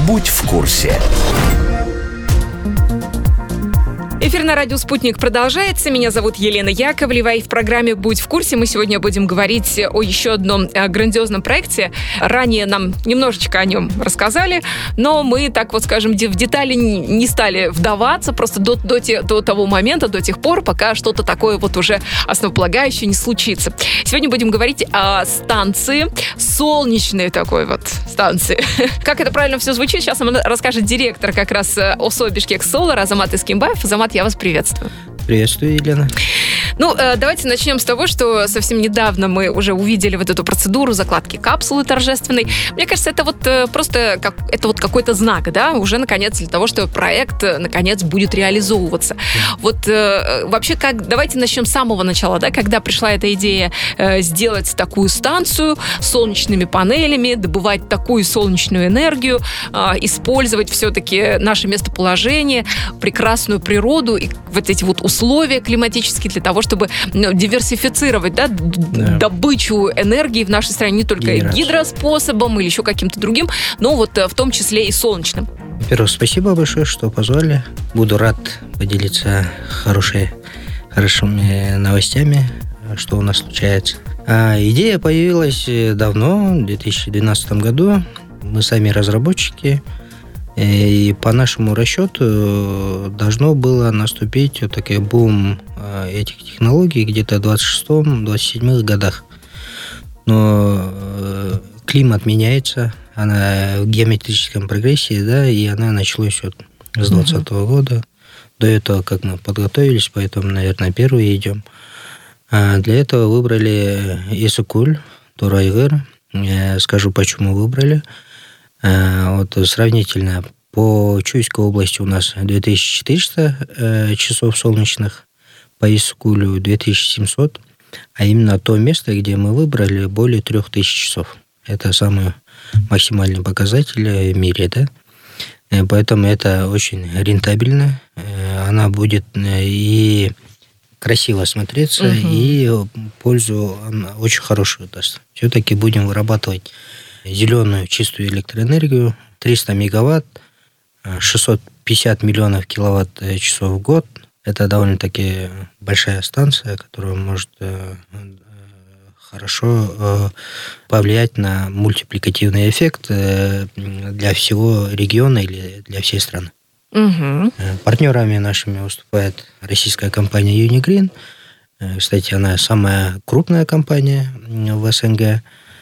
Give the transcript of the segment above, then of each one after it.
Будь в курсе. Эфир на радио «Спутник» продолжается. Меня зовут Елена Яковлева, и в программе «Будь в курсе» мы сегодня будем говорить о еще одном грандиозном проекте. Ранее нам немножечко о нем рассказали, но мы, так вот скажем, в детали не стали вдаваться просто до того момента, до тех пор, пока что-то такое вот уже основополагающее не случится. Сегодня будем говорить о станции, солнечной такой вот станции. Как это правильно все звучит, сейчас нам расскажет директор как раз ОСО «Бишкек Солар» Азамат Искимбаев. Азамат, я вас приветствую. Приветствую, Елена. Давайте начнем с того, что совсем недавно мы уже увидели вот эту процедуру закладки капсулы торжественной. Мне кажется, это вот просто какой-то знак, да, уже наконец для того, что проект наконец будет реализовываться. Вот вообще, давайте начнем с самого начала, да, когда пришла эта идея сделать такую станцию с солнечными панелями, добывать такую солнечную энергию, использовать все-таки наше местоположение, прекрасную природу и вот эти вот условия климатические для того, чтобы диверсифицировать, да, добычу энергии в нашей стране не только гидроспособом или еще каким-то другим, но вот в том числе и солнечным. Во-первых, спасибо большое, что позвали. Буду рад поделиться хорошими новостями, что у нас случается. Идея появилась давно, в 2012 году. Мы сами разработчики. И по нашему расчету должно было наступить вот такой бум этих технологий где-то в 26-27 годах. Но климат меняется, она в геометрическом прогрессии, да, и она началась вот с 2020 года. До этого, как мы подготовились, поэтому, наверное, первые идем. Для этого выбрали Исыкуль, Турайгыр. Скажу, почему выбрали. Вот сравнительно по Чуйской области у нас 2400 часов солнечных, по Исыкулю 2700, а именно то место, где мы выбрали, более 3000 часов. Это самый максимальный показатель в мире, да? Поэтому это очень рентабельно, она будет и красиво смотреться, и пользу она очень хорошую даст. Все-таки будем вырабатывать зеленую чистую электроэнергию, 300 мегаватт, 650 миллионов киловатт-часов в год. Это довольно-таки большая станция, которая может хорошо повлиять на мультипликативный эффект для всего региона или для всей страны. Партнерами нашими выступает российская компания Unigrin. Кстати, она самая крупная компания в СНГ.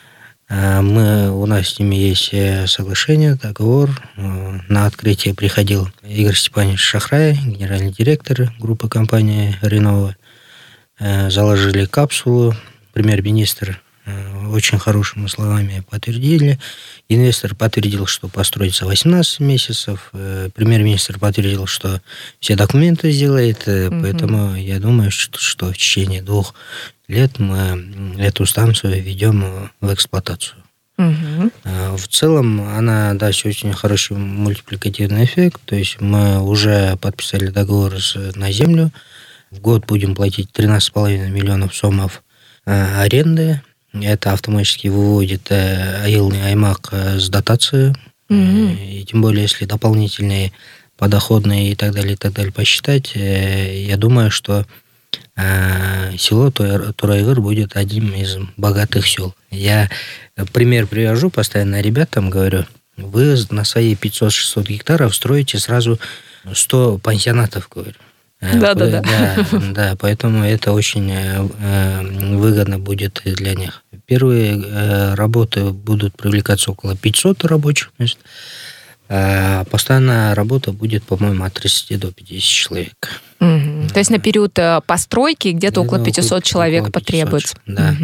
У нас с ними есть соглашение, договор. На открытие приходил Игорь Степанович Шахрай, генеральный директор группы компании Renova. Заложили капсулу. Премьер-министр очень хорошими словами подтвердили. Инвестор подтвердил, что построить за 18 месяцев. Премьер-министр подтвердил, что все документы сделает. Поэтому я думаю, что в течение 2 лет мы эту станцию введем в эксплуатацию. В целом она даст очень хороший мультипликативный эффект. То есть мы уже подписали договор на землю. В год будем платить 13,5 миллионов сомов аренды. Это автоматически выводит Айылный Аймак с дотации. И тем более, если дополнительные подоходные и так далее посчитать, я думаю, что село Турайгыр будет одним из богатых сел. Я пример привожу постоянно ребятам, говорю, вы на свои 500-600 гектаров строите сразу 100 пансионатов, говорю. Да, поэтому это очень выгодно будет для них. Первые работы будут привлекаться около 500 рабочих мест. Постоянная работа будет, по-моему, от 30 до 50 человек. То есть на период постройки где-то около 500 человек потребуется. Да.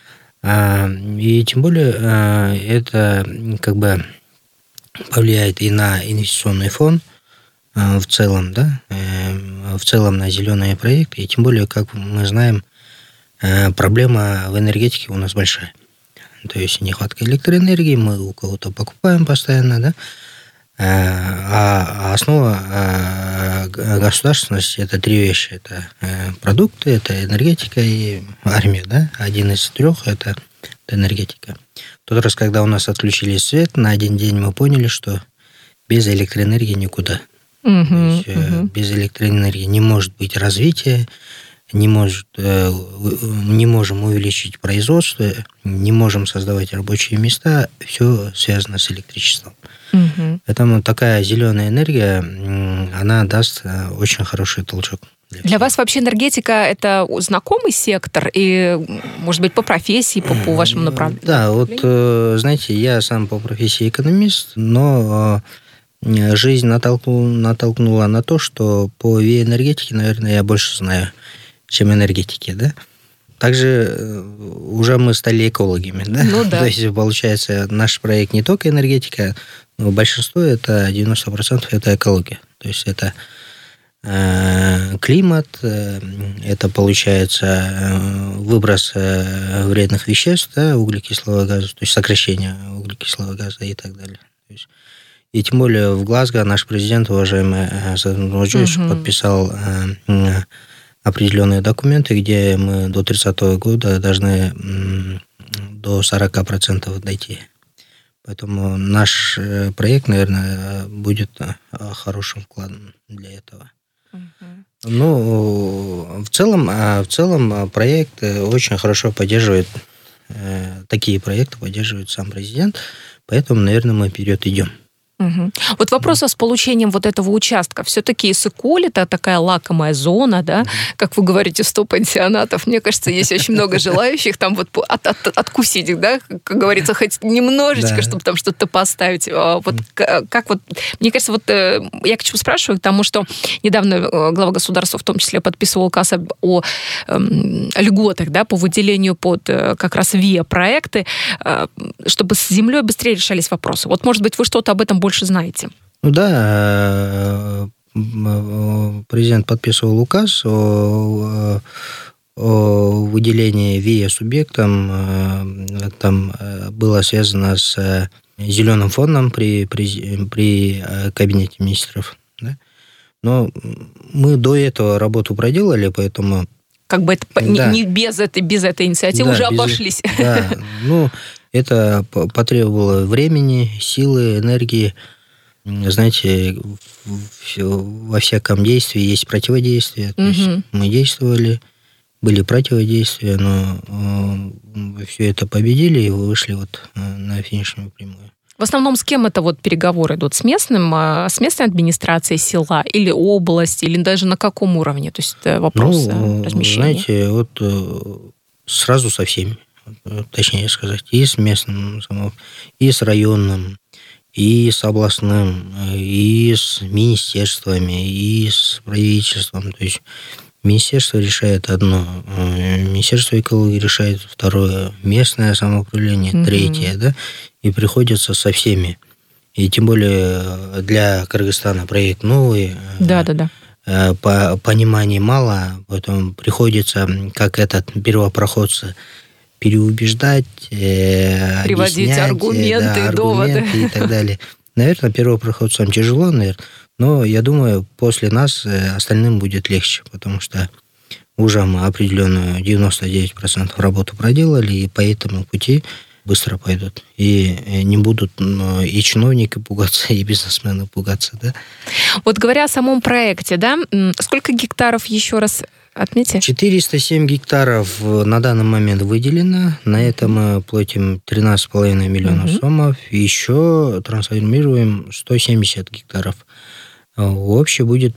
И тем более это как бы повлияет и на инвестиционный фонд в целом, да, в целом на зеленые проекты. И тем более, как мы знаем, проблема в энергетике у нас большая. То есть нехватка электроэнергии, мы у кого-то покупаем постоянно, да. А основа государственности – это 3 вещи. Это продукты, это энергетика и армия, да. Один из 3 – это энергетика. В тот раз, когда у нас отключили свет, на 1 день мы поняли, что без электроэнергии никуда. То есть, без электроэнергии не может быть развития, не можем увеличить производство, не можем создавать рабочие места, все связано с электричеством. Поэтому такая зеленая энергия, она даст очень хороший толчок. Для вас вообще энергетика – это знакомый сектор? И, может быть, по профессии, по вашему направлению? Да, вот, знаете, я сам по профессии экономист, но жизнь натолкнула на то, что по ВИЭ-энергетике, наверное, я больше знаю, чем энергетики, да? Также уже мы стали экологами, да? Ну да. То есть, получается, наш проект не только энергетика, но большинство, это 90% это экология. То есть, это климат, это, получается, выброс вредных веществ, да, углекислого газа, то есть сокращение углекислого газа и так далее. То есть, и тем более в Глазго наш президент, уважаемый Сааданат Джойш, подписал определенные документы, где мы до 30-го года должны до 40% дойти. Поэтому наш проект, наверное, будет хорошим вкладом для этого. Ну, в целом проект очень хорошо поддерживает, такие проекты поддерживает сам президент, поэтому, наверное, мы вперед идем. Вот вопрос с получением вот этого участка. Все-таки Иссык-Куль – это такая лакомая зона, да? Как вы говорите, 100 пансионатов. Мне кажется, есть очень много желающих там вот откусить, да? Как говорится, хоть немножечко, чтобы там что-то поставить. Вот как вот... Мне кажется, вот я к чему спрашиваю, потому что недавно глава государства в том числе подписывал указ о льготах, да, по выделению под как раз ВИА-проекты, чтобы с землей быстрее решались вопросы. Вот, может быть, вы что-то об этом больше знаете? Ну да, президент подписывал указ о выделении ВИА субъектам. Там было связано с зеленым фондом при кабинете министров. Да? Но мы до этого работу проделали, поэтому... Как бы это не без этой инициативы уже обошлись. Да, ну, это потребовало времени, силы, энергии. Знаете, во всяком действии есть противодействие. То есть мы действовали, были противодействия, но все это победили и вышли вот на финишную прямую. В основном с кем это вот переговоры идут? С местной администрацией села или области, или даже на каком уровне? То есть вопрос размещения? Знаете, вот сразу со всеми, точнее сказать, и с местным, и с районным, и с областным, и с министерствами, и с правительством. То есть министерство решает одно, Министерство экологии решает второе, местное самоуправление третье, да, и приходится со всеми. И тем более для Кыргызстана проект новый. Да. Понимания мало, поэтому приходится, как этот первопроходцы, переубеждать, приводить аргументы, доводы и так далее. Наверное, первопроходцам тяжело, но я думаю, после нас остальным будет легче, потому что уже мы определенную 99% работы проделали, и по этому пути быстро пойдут. И не будут и чиновники пугаться, и бизнесмены пугаться, да. Вот говоря о самом проекте, да, сколько гектаров еще раз отметьте? 407 гектаров на данный момент выделено. На это мы платим 13,5 миллионов сомов. И еще трансформируем 170 гектаров. Общее будет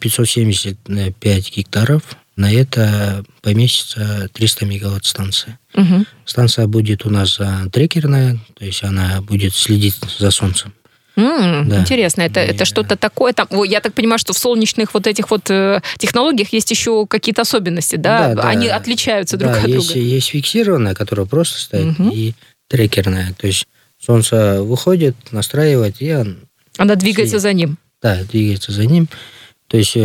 575 гектаров. На это поместится 300 мегаватт станция. Станция будет у нас трекерная, то есть она будет следить за солнцем. Да. Интересно, это что-то такое. Там, я так понимаю, что в солнечных вот этих вот технологиях есть еще какие-то особенности, да? Они отличаются друг от друга. Есть фиксированная, которая просто стоит, и трекерная. То есть солнце выходит, настраивает, и она двигается за ним. Да, двигается за ним. То есть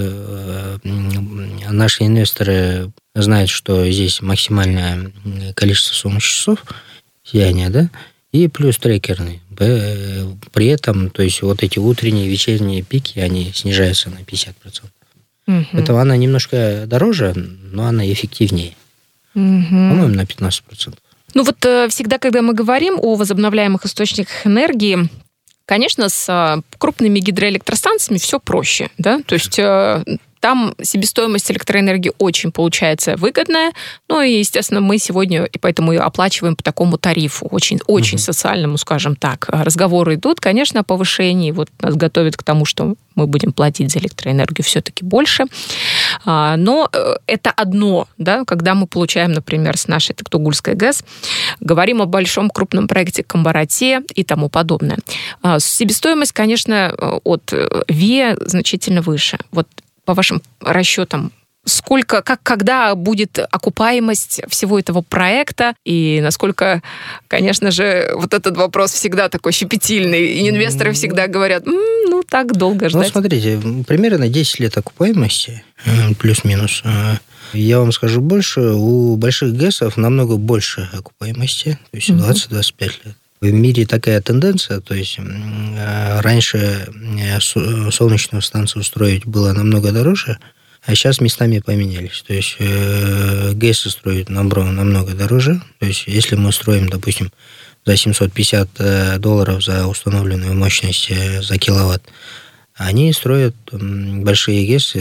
наши инвесторы знают, что здесь максимальное количество солнечных часов сияния, да, и плюс трекерный. При этом, то есть вот эти утренние, вечерние пики, они снижаются на 50%. Поэтому она немножко дороже, но она эффективнее. По-моему, на 15%. Ну вот всегда, когда мы говорим о возобновляемых источниках энергии, Конечно, с крупными гидроэлектростанциями все проще, да, то есть там себестоимость электроэнергии очень получается выгодная, ну и, естественно, мы сегодня и поэтому ее оплачиваем по такому тарифу, очень социальному, скажем так. Разговоры идут, конечно, о повышении, вот нас готовят к тому, что мы будем платить за электроэнергию все-таки больше, но это одно, да, когда мы получаем, например, с нашей Тугульской ГЭС, говорим о большом крупном проекте Камбарате и тому подобное. Себестоимость, конечно, от ВИА значительно выше. Вот по вашим расчетам, когда будет окупаемость всего этого проекта, и насколько, конечно же, вот этот вопрос всегда такой щепетильный, и инвесторы всегда говорят, так долго ждать. Ну, смотрите, примерно 10 лет окупаемости, плюс-минус. Я вам скажу больше, у больших ГЭСов намного больше окупаемости, то есть 20-25 лет. В мире такая тенденция, то есть раньше солнечную станцию строить было намного дороже, а сейчас местами поменялись. То есть ГЭСы строят намного дороже. То есть если мы строим, допустим, за $750 за установленную мощность за киловатт, они строят большие ГЭСы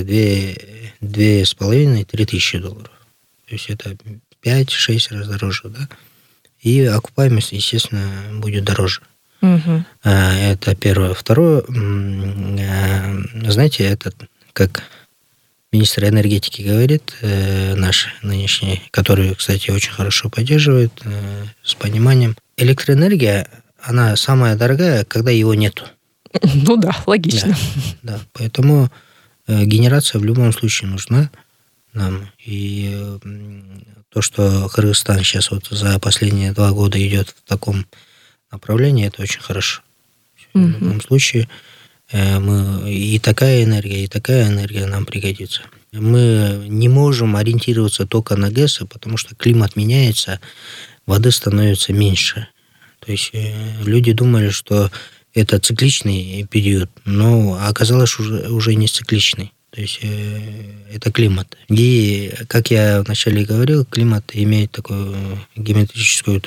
2,5-3 тысячи $. То есть это 5-6 раз дороже, да? И окупаемость, естественно, будет дороже. Это первое. Второе, знаете, это как министр энергетики говорит, наш нынешний, который, кстати, очень хорошо поддерживает, с пониманием. Электроэнергия, она самая дорогая, когда его нету. Ну да, логично. Да, поэтому генерация в любом случае нужна нам. И то, что Кыргызстан сейчас вот за последние 2 года идет в таком направлении, это очень хорошо. В любом случае, и такая энергия нам пригодится. Мы не можем ориентироваться только на ГЭСы, потому что климат меняется, воды становится меньше. То есть люди думали, что это цикличный период, но оказалось уже не цикличный. То есть это климат. И, как я вначале говорил, климат имеет такую геометрическую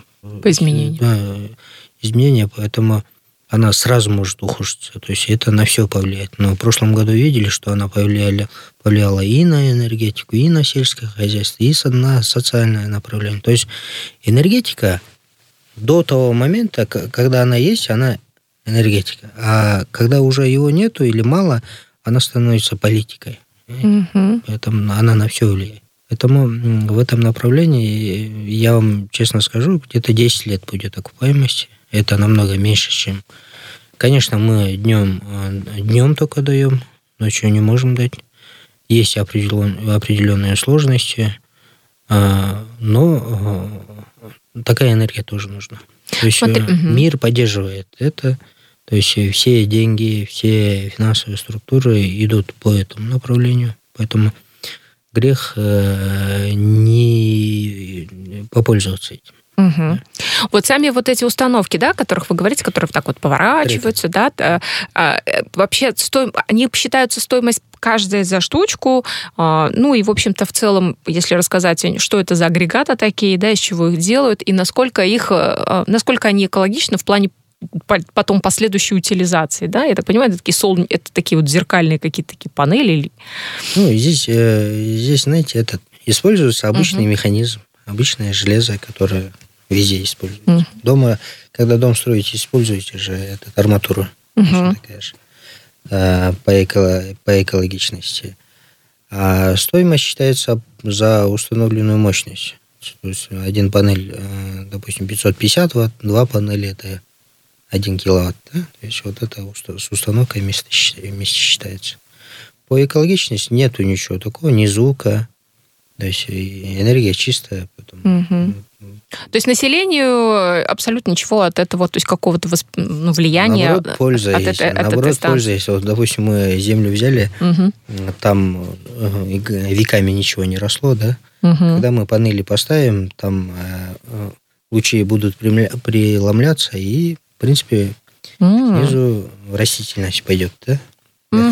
изменение, поэтому она сразу может ухудшиться. То есть это на все повлияет. Но в прошлом году видели, что она повлияла и на энергетику, и на сельское хозяйство, и на социальное направление. То есть энергетика до того момента, когда она есть, она энергетика. А когда уже его нету или мало, она становится политикой. Поэтому она на все влияет. Поэтому в этом направлении, я вам честно скажу, где-то 10 лет будет окупаемости. Это намного меньше, чем... Конечно, мы днем только даем, ночью не можем дать. Есть определенные сложности, но такая энергия тоже нужна. То есть мир поддерживает это. То есть все деньги, все финансовые структуры идут по этому направлению. Поэтому грех не попользоваться этим. Да. Вот сами вот эти установки, да, о которых вы говорите, которые так вот поворачиваются, да, вообще они считаются стоимость каждая за штучку, ну и, в общем-то, в целом, если рассказать, что это за агрегаты такие, да, из чего их делают, и насколько они экологичны в плане потом последующей утилизации, да? Я так понимаю, это такие вот зеркальные какие-то такие панели. Ну, здесь, знаете, используется обычный механизм, обычное железо, которое везде используется. Дома, когда дом строите, используете же арматуру. Такая же, по экологичности. А стоимость считается за установленную мощность. То есть один панель, допустим, 550 Вт, 2 панели – это 1 киловатт. Да? То есть вот это с установкой вместе считается. По экологичности нету ничего такого, ни звука. То есть энергия чистая. Потом... То есть населению абсолютно ничего от этого, то есть какого-то влияния... Наоборот, польза есть. Польза есть. Вот, допустим, мы землю взяли, там веками ничего не росло, да? Когда мы панели поставим, там лучи будут преломляться, и, в принципе, снизу растительность пойдет, да?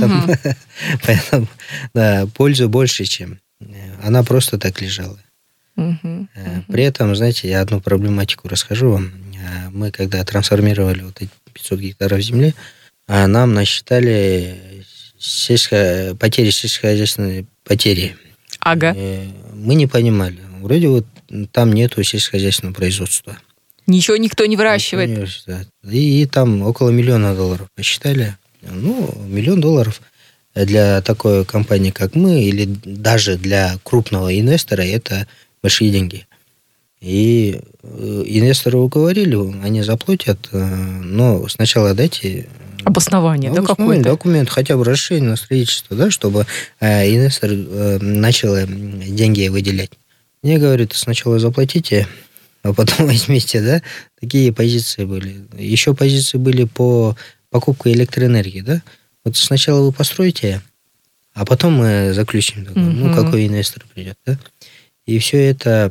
Поэтому да, пользы больше, чем... Она просто так лежала. При этом, знаете, я одну проблематику расскажу вам. Мы, когда трансформировали вот эти 500 гектаров земли, нам насчитали сельскохозяйственные потери. Ага. Мы не понимали. Вроде вот там нету сельскохозяйственного производства. Ничего никто не выращивает. И там около $1 миллиона посчитали. $1 миллион для такой компании, как мы, или даже для крупного инвестора, это большие деньги. И инвесторы уговорили, они заплатят, но сначала дайте... Обоснование, да, какое-то? Документ, хотя бы разрешение на строительство, да, чтобы инвестор начал деньги выделять. Мне говорят, сначала заплатите, а потом возьмите, да. Такие позиции были. Еще позиции были по покупке электроэнергии, да. Вот сначала вы построите, а потом мы заключим договор. Какой инвестор придет, да. И все это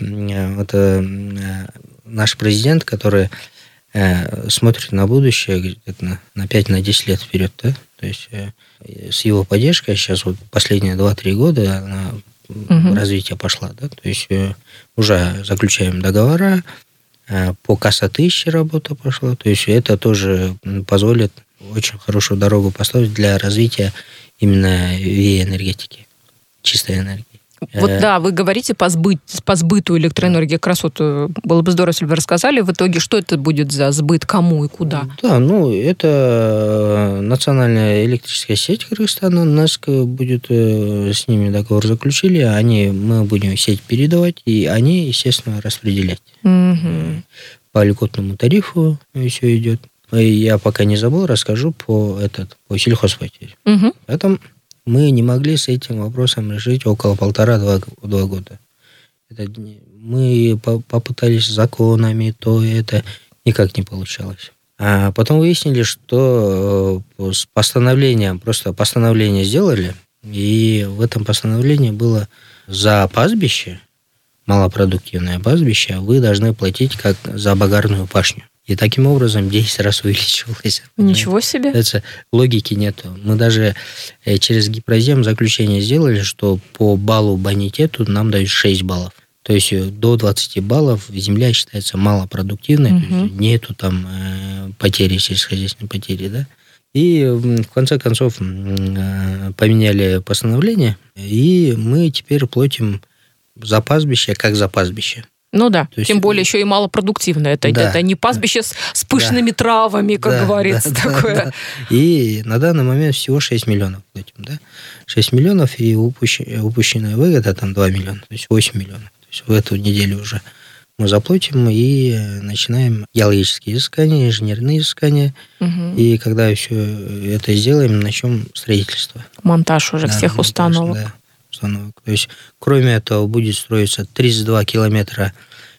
наш президент, который смотрит на будущее где-то на 5-10 лет вперед, да. То есть с его поддержкой сейчас вот последние 2-3 года развитие пошла, да. То есть уже заключаем договора, по КАСА-1000 работа пошла. То есть это тоже позволит очень хорошую дорогу поставить для развития именно ВИЭ-энергетики, чистой энергии. Вот да, вы говорите по сбыту электроэнергии. Как раз вот было бы здорово, если бы вы рассказали в итоге, что это будет за сбыт, кому и куда. Да, это национальная электрическая сеть Кыргызстана. НЭСК будет, с ними договор заключили, мы будем сеть передавать, и они, естественно, распределять. По льготному тарифу все идет. Я пока не забыл, расскажу по сельхозпотере. Поэтому мы не могли с этим вопросом решить около 1,5-2 года. Мы попытались законами, это никак не получалось. А потом выяснили, что с постановлением, просто постановление сделали, и в этом постановлении было за пастбище, малопродуктивное пастбище, вы должны платить как за обогарную пашню. И таким образом 10 раз увеличивалось. Ничего себе. Это логики нету. Мы даже через Гипрозем заключение сделали, что по баллу бонитету нам дают 6 баллов. То есть до 20 баллов земля считается малопродуктивной, то есть нету там потери, сельскохозяйственной потери, да. И в конце концов поменяли постановление, и мы теперь платим за пастбище как за пастбище. Ну да, тем более еще и малопродуктивное. Это не пастбище с пышными травами, как говорится. Такое. И на данный момент всего 6 миллионов платим. Да? 6 миллионов и упущенная выгода там 2 миллиона, то есть 8 миллионов. То есть в эту неделю уже мы заплатим и начинаем геологические изыскания, инженерные изыскания. И когда все это сделаем, начнем строительство. Монтаж уже всех установок. Да. То есть, кроме этого, будет строиться 32 километра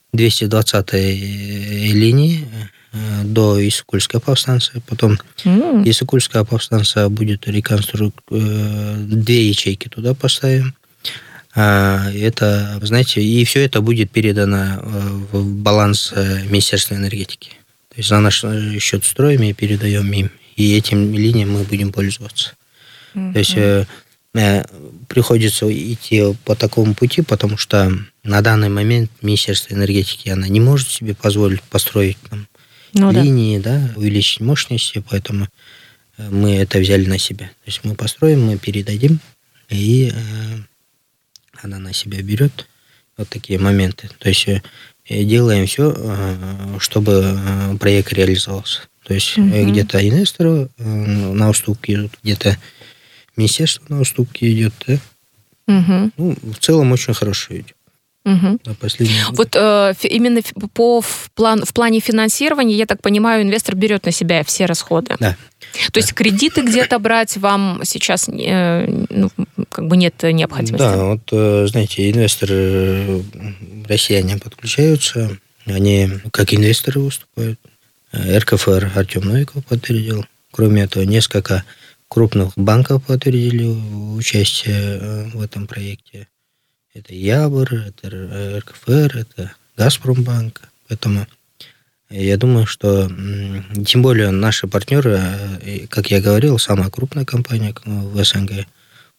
220-й линии до Иссыкульской повстанции. Потом Иссыкульская повстанция будет реконструирована, 2 ячейки туда поставим. Это, знаете, и все это будет передано в баланс Министерства энергетики. То есть за наш счет строим и передаем им. И этим линиям мы будем пользоваться. То есть приходится идти по такому пути, потому что на данный момент Министерство энергетики она не может себе позволить построить там линии, да, увеличить мощности, поэтому мы это взяли на себя. То есть мы построим, мы передадим, и она на себя берет. Вот такие моменты. То есть делаем все, чтобы проект реализовался. То есть где-то инвесторы на уступки идут, где-то министерство на уступки идет, да? Ну, в целом очень хорошо идет. Вот именно в плане финансирования, я так понимаю, инвестор берет на себя все расходы. Да. То есть кредиты где-то брать вам сейчас как бы нет необходимости? Да, вот, знаете, инвесторы, россияне подключаются, они как инвесторы выступают. РКФР Артем Новиков подтвердил. Кроме этого, несколько крупных банков подтвердили участие в этом проекте. Это Ябр, это РКФР, это Газпромбанк. Поэтому я думаю, что тем более наши партнеры, как я говорил, самая крупная компания в СНГ,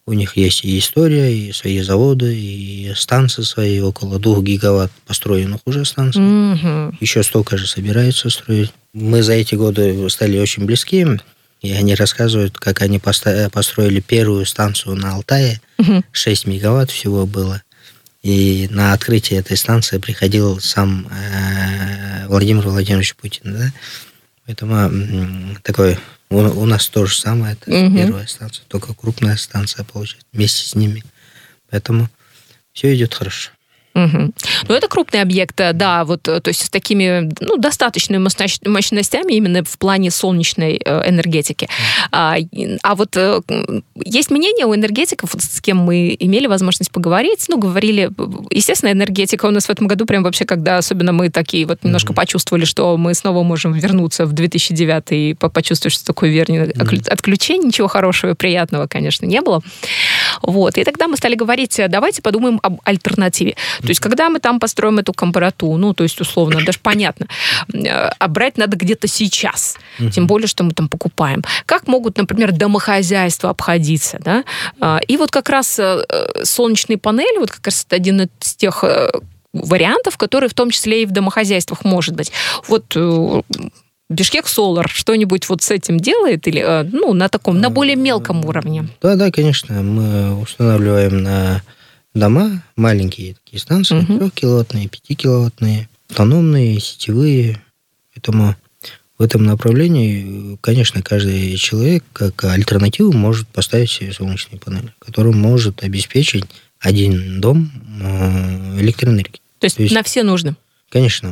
У них есть и история, и свои заводы, и станции свои, около 2 гигаватт построенных уже станций. Еще столько же собираются строить. Мы за эти годы стали очень близки, и они рассказывают, как они построили первую станцию на Алтае. 6 мегаватт всего было. И на открытие этой станции приходил сам Владимир Владимирович Путин. Да? Поэтому такой... У нас то же самое, это первая станция, только крупная станция получается вместе с ними. Поэтому все идет хорошо. Ну, это крупный объект, да, вот, то есть с такими, достаточными мощностями именно в плане солнечной энергетики. А вот есть мнение у энергетиков, с кем мы имели возможность поговорить, говорили, естественно, энергетика у нас в этом году прям вообще, когда особенно мы такие вот немножко почувствовали, что мы снова можем вернуться в 2009 и почувствовать, что такое отключение, ничего хорошего и приятного, конечно, не было. Вот, и тогда мы стали говорить, давайте подумаем об альтернативе. То есть, когда мы там построим эту компарату, то есть, условно, даже понятно, а брать надо где-то сейчас, тем более, что мы там покупаем. Как могут, например, домохозяйства обходиться, да? И вот как раз солнечные панели, вот как раз это один из тех вариантов, который в том числе и в домохозяйствах может быть. Вот... Бишкек Солар что-нибудь вот с этим делает или на более мелком уровне? Да, конечно. Мы устанавливаем на дома маленькие такие станции, 3-киловаттные, 5-киловаттные, автономные, сетевые. Поэтому в этом направлении, конечно, каждый человек как альтернативу может поставить себе солнечные панели, который может обеспечить один дом электроэнергией. То есть на все нужно? Конечно,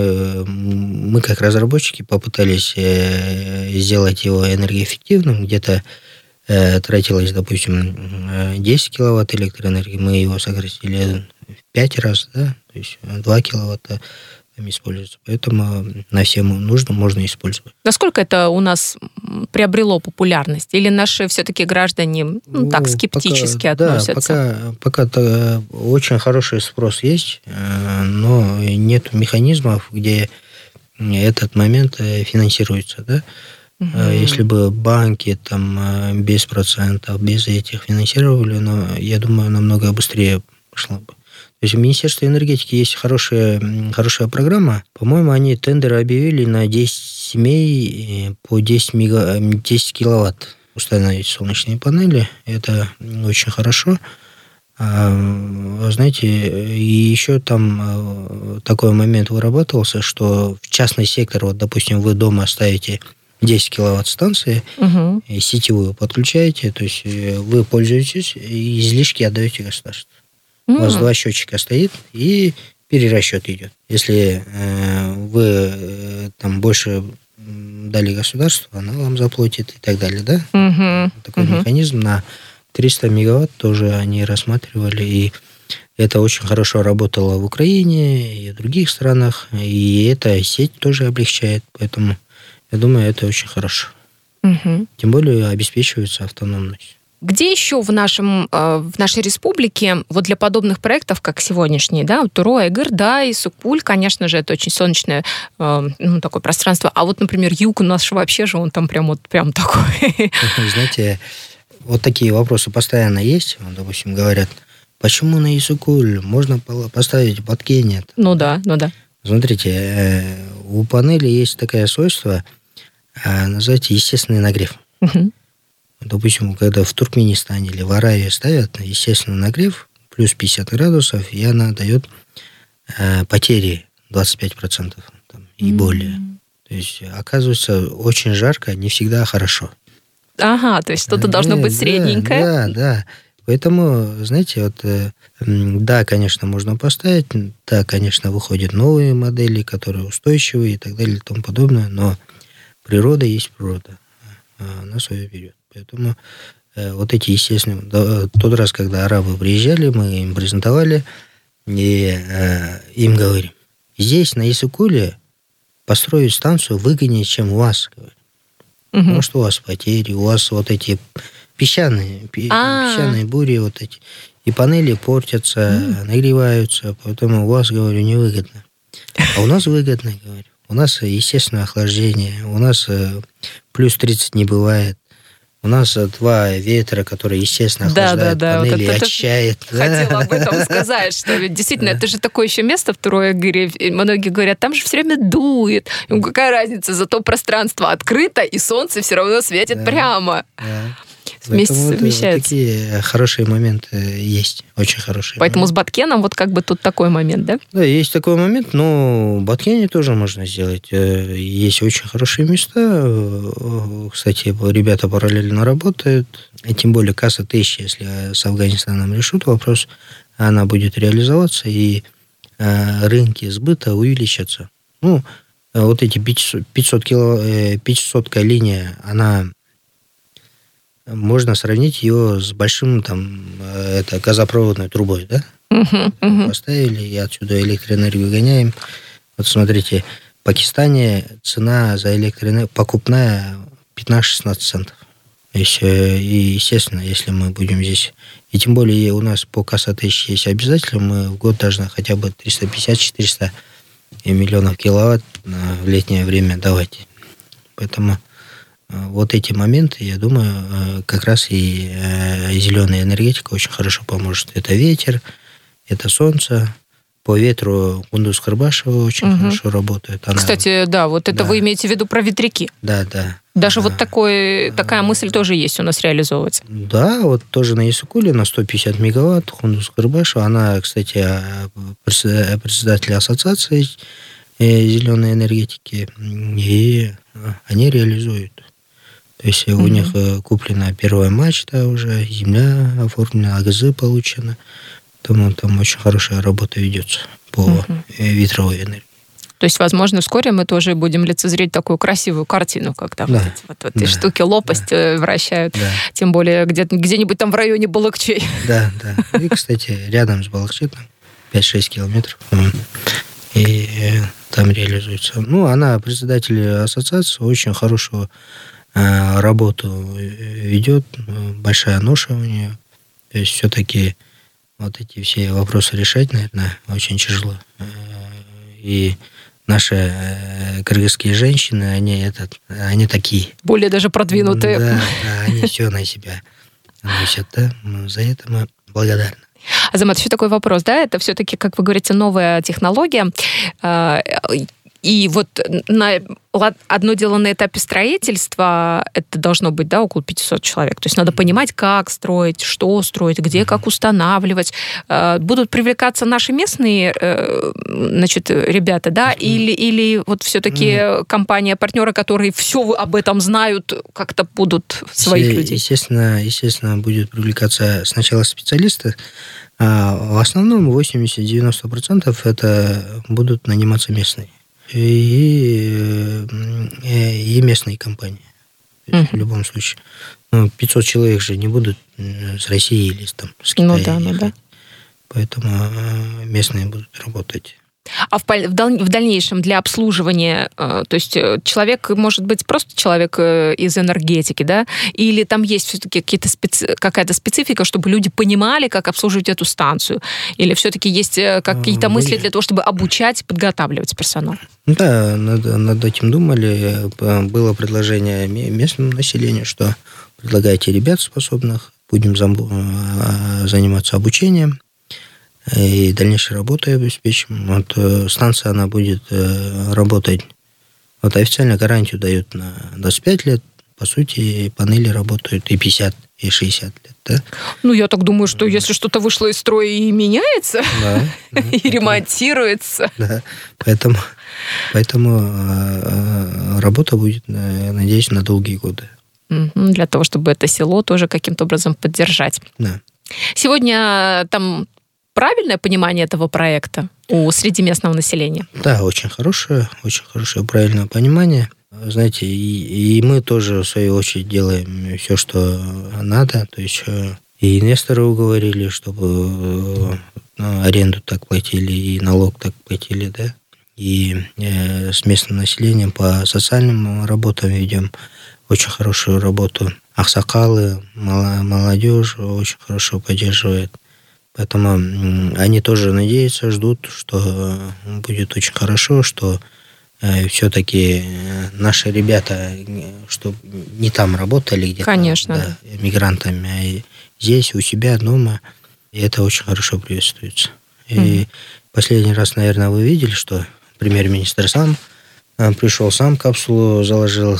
мы как разработчики попытались сделать его энергоэффективным. Где-то тратилось, допустим, 10 киловатт электроэнергии, мы его сократили в 5 раз, да, то есть 2 киловатта там используется. Поэтому на все нужно, можно использовать. Насколько это у нас приобрело популярность? Или наши все-таки граждане так скептически относятся? Пока очень хороший спрос есть, но нет механизмов, где этот момент финансируется, да? Если бы банки там без процентов, без этих финансировали, но я думаю, намного быстрее пошло бы. То есть в Министерстве энергетики есть хорошая программа. По-моему, они тендеры объявили на 10 семей по 10 киловатт установить солнечные панели. Это очень хорошо. Знаете, и еще там такой момент вырабатывался, что в частный сектор, вот, допустим, вы дома ставите 10 киловатт станции, сетевую подключаете, то есть вы пользуетесь и излишки отдаете государству. У вас 2 счетчика стоит, и перерасчет идет. Если вы там больше дали государству, оно вам заплатит и так далее, да? Такой механизм на 300 мегаватт тоже они рассматривали, и это очень хорошо работало в Украине и в других странах, и эта сеть тоже облегчает, поэтому я думаю, это очень хорошо. Тем более обеспечивается автономность. Где еще в нашей республике вот для подобных проектов, как сегодняшний, да, Туро, Айгыр, да, и Сукпуль, конечно же, это очень солнечное такое пространство. А вот, например, юг у нас вообще же, он там прям такой. Знаете, вот такие вопросы постоянно есть. Допустим, говорят, почему на Исукуль можно поставить Батке нет? Ну да. Смотрите, у панели есть такое свойство, называется естественный нагрев. Допустим, когда в Туркменистане или в Аравии ставят естественный нагрев, плюс 50 градусов, и она дает потери 25% там, и более. То есть, оказывается, очень жарко, не всегда хорошо. Ага, то есть что-то должно быть средненькое. Да. Поэтому, знаете, вот, да, конечно, можно поставить, да, конечно, выходят новые модели, которые устойчивые и так далее и тому подобное, но природа есть природа, она свое берет. Поэтому вот эти, естественно, тот раз, когда арабы приезжали, мы им презентовали, и им говорим, здесь, на Исыкуле, построить станцию выгоднее, чем у вас, говорим. Потому что у вас потери, у вас вот эти песчаные бури, вот эти, и панели портятся, нагреваются, поэтому у вас, говорю, невыгодно. А у нас выгодно, говорю. У нас естественное охлаждение, у нас плюс 30 не бывает. У нас 2 ветра, которые, естественно, охлаждают панели, вот очищают. Хотела об этом сказать, что действительно, это же такое еще место в Троегире. Многие говорят, там же все время дует. Ну, какая разница, зато пространство открыто, и солнце все равно светит прямо. Вместе совмещаются. Вот такие хорошие моменты есть, очень хорошие. Поэтому с Баткеном вот как бы тут такой момент, да? Да, есть такой момент, но в Баткене тоже можно сделать. Есть очень хорошие места. Кстати, ребята параллельно работают. И тем более Касса 1000, если с Афганистаном решат вопрос, она будет реализоваться, и рынки сбыта увеличатся. Ну, вот эти 500-ка линия, она... Можно сравнить ее с большим это газопроводной трубой, да? Поставили, и отсюда электроэнергию гоняем. Вот смотрите, в Пакистане цена за электроэнергию покупная 15-16 центов. И, естественно, если мы будем здесь... И тем более у нас по Касса 1000 есть обязательно, мы в год должны хотя бы 350-400 миллионов киловатт в летнее время давать. Поэтому... Вот эти моменты, я думаю, как раз и зеленая энергетика очень хорошо поможет. Это ветер, это солнце. По ветру Кундуз-Карбашева очень хорошо работает. Кстати, да, вот это вы имеете в виду про ветряки? Да, да. Даже вот такая мысль тоже есть у нас реализовывается? Да, вот тоже на Исыкуле на 150 мегаватт Кундуз-Карбашева. Она, кстати, председатель ассоциации зеленой энергетики, и они реализуют. То есть у них куплена первая мачта уже, земля оформлена, АГЗ получена. Там очень хорошая работа ведется по ветровой энергии. То есть, возможно, вскоре мы тоже будем лицезреть такую красивую картину, когда вот эти штуки лопасть вращают. Да. Тем более где-нибудь там в районе Балыкчей. Да, да. И, кстати, рядом с Балыкчей, 5-6 километров. И там реализуется. Ну, она председатель ассоциации, очень хорошего работу ведет, большая ноша у нее. То есть все-таки вот эти все вопросы решать, наверное, очень тяжело. И наши кыргызские женщины, они такие. Более даже продвинутые. Да, они все на себя носят, да. За это мы благодарны. Азамат, еще такой вопрос, да? Это все-таки, как вы говорите, новая технология. И вот одно дело на этапе строительства, это должно быть, да, около 500 человек. То есть надо понимать, как строить, что строить, где, как устанавливать. Будут привлекаться наши местные, ребята, да, или вот все-таки компания-партнеры, которые все об этом знают, как-то будут своих людей? Естественно, будет привлекаться сначала специалисты, а в основном 80-90% это будут наниматься местные. И местные компании. В любом случае. 500 человек же не будут с России или с Китая ехать. Да. Поэтому местные будут работать. А в дальнейшем для обслуживания, то есть человек может быть просто человек из энергетики, да? Или там есть все-таки какая-то специфика, чтобы люди понимали, как обслуживать эту станцию? Или все-таки есть какие-то мысли для того, чтобы обучать, подготавливать персонал? Да, над этим думали. Было предложение местному населению, что предлагайте ребят способных, будем заниматься обучением. И дальнейшей работой обеспечим. Вот станция, она будет работать. Вот официально гарантию дают на 25 лет. По сути, панели работают и 50, и 60 лет, да? Ну, я так думаю, что если что-то вышло из строя и меняется, и ремонтируется. Да, поэтому работа будет, надеюсь, на долгие годы. Для того, чтобы это село тоже каким-то образом поддержать. Да. Сегодня там правильное понимание этого проекта среди местного населения? Да, очень хорошее правильное понимание. Знаете, и мы тоже, в свою очередь, делаем все, что надо. То есть и инвесторы уговорили, чтобы аренду так платили, и налог так платили, да. И с местным населением по социальным работам ведем очень хорошую работу. Аксакалы, молодежь очень хорошо поддерживает. Поэтому они тоже надеются, ждут, что будет очень хорошо, что все-таки наши ребята, чтобы не там работали где-то, конечно, да, мигрантами, а здесь, у себя дома, и это очень хорошо приветствуется. И последний раз, наверное, вы видели, что премьер-министр сам пришел, сам капсулу заложил,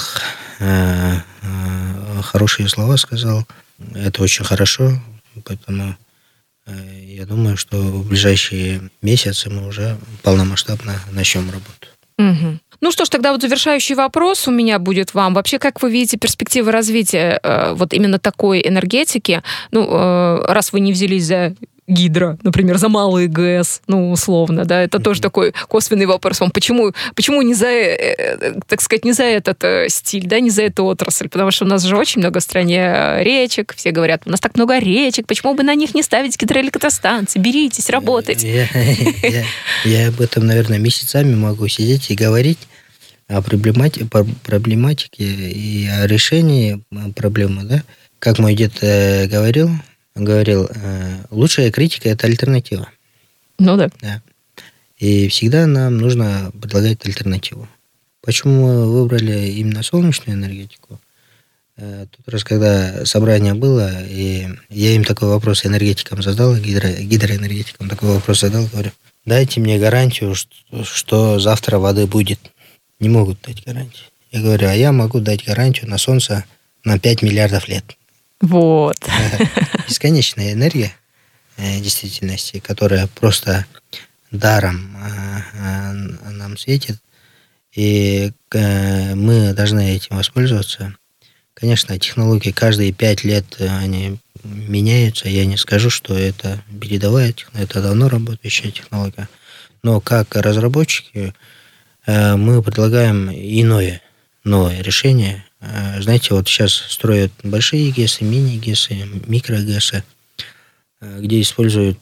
хорошие слова сказал. Это очень хорошо, поэтому я думаю, что в ближайшие месяцы мы уже полномасштабно начнем работу. Ну что ж, тогда вот завершающий вопрос у меня будет вам. Вообще, как вы видите перспективы развития вот именно такой энергетики? Ну, раз вы не взялись за гидро, например, за малые ГЭС, ну, условно, да, это тоже такой косвенный вопрос вам. Почему не за, так сказать, не за этот стиль, да, не за эту отрасль? Потому что у нас же очень много в стране речек, все говорят, у нас так много речек, почему бы на них не ставить гидроэлектростанции? Беритесь, работайте. Я об этом, наверное, месяцами могу сидеть и говорить о проблематике и о решении проблемы, да. Как мой дед говорил, лучшая критика – это альтернатива. Ну да. И всегда нам нужно предлагать альтернативу. Почему мы выбрали именно солнечную энергетику? Тот раз, когда собрание было, и я им такой вопрос энергетикам задал, гидроэнергетикам такой вопрос задал, говорю, дайте мне гарантию, что завтра воды будет. Не могут дать гарантию. Я говорю, а я могу дать гарантию на солнце на 5 миллиардов лет. Вот. Бесконечная энергия действительности, которая просто даром нам светит, и мы должны этим воспользоваться. Конечно, технологии каждые 5 лет они меняются. Я не скажу, что это передовая технология, это давно работающая технология. Но как разработчики мы предлагаем новое решение. Знаете, вот сейчас строят большие ГЭСы, мини-ГЭСы, микро-ГЭСы, где используют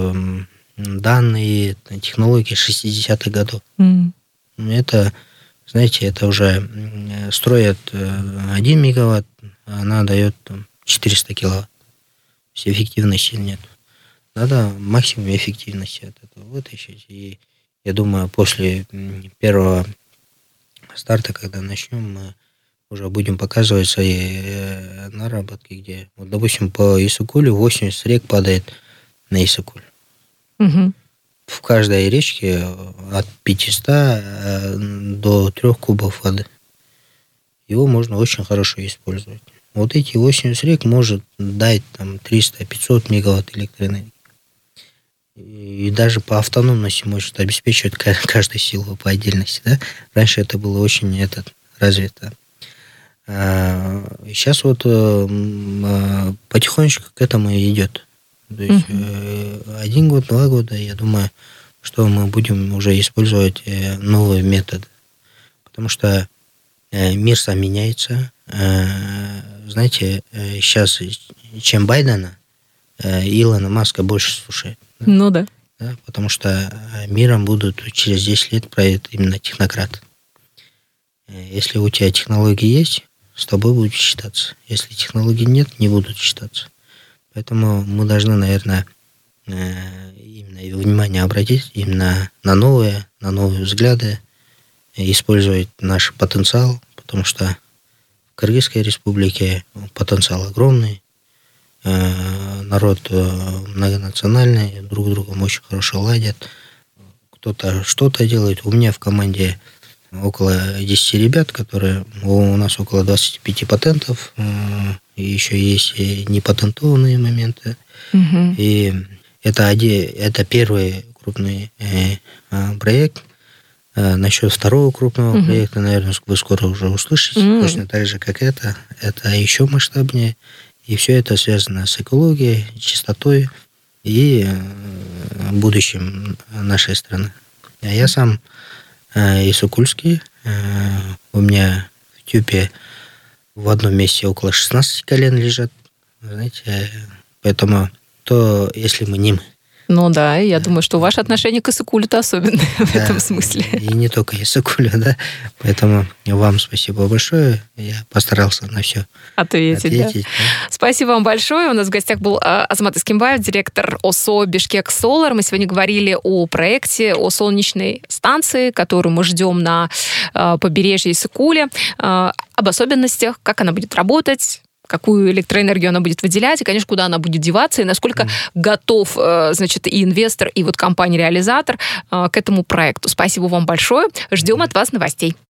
данные, технологии 60-х годов. Это, знаете, это уже строят 1 мегаватт, она дает 400 киловатт. То есть эффективности нет. Надо максимум эффективности от этого вытащить. И я думаю, после первого старта, когда начнем, мы уже будем показывать свои наработки, где, вот, допустим, по Иссык-Кулю 80 рек падает на Иссык-Куль. В каждой речке от 500 до 3 кубов воды. Его можно очень хорошо использовать. Вот эти 80 рек может дать там 300-500 мегаватт электроэнергии. И даже по автономности может обеспечивать каждую силу по отдельности. Да? Раньше это было очень развито. Сейчас вот потихонечку к этому и идет. То есть 1 год, 2 года, я думаю, что мы будем уже использовать новые методы. Потому что мир сам меняется. Знаете, сейчас, чем Байдена, Илона Маска больше слушает. Да? Ну да. Потому что миром будут через 10 лет править именно технократы. Если у тебя технологии есть, с тобой будут считаться. Если технологий нет, не будут считаться. Поэтому мы должны, наверное, именно внимание обратить именно на новые взгляды, использовать наш потенциал, потому что в Кыргызской республике потенциал огромный, народ многонациональный, друг с другом очень хорошо ладят, кто-то что-то делает. У меня в команде около 10 ребят, у нас около 25 патентов, и еще есть и непатентованные моменты. И это первый крупный проект. Насчет второго крупного проекта, наверное, вы скоро уже услышите, точно так же, как это. Это еще масштабнее. И все это связано с экологией, чистотой и будущим нашей страны. А я сам иссык-кульский. У меня в Тюпе в одном месте около 16 колен лежат. Знаете, поэтому если мы Ну да, я думаю, что ваше отношение к Иссык-Кулю-то особенное в этом смысле. И не только Иссык-Кулю, да. Поэтому вам спасибо большое. Я постарался на все ответить. Да. Спасибо вам большое. У нас в гостях был Азамат Искимбаев, директор ОСО «Бишкек Солар». Мы сегодня говорили о проекте, о солнечной станции, которую мы ждем на побережье Иссык-Куля, об особенностях, как она будет работать, какую электроэнергию она будет выделять, и, конечно, куда она будет деваться, и насколько готов, значит, и инвестор, и вот компания-реализатор к этому проекту. Спасибо вам большое. Ждем от вас новостей.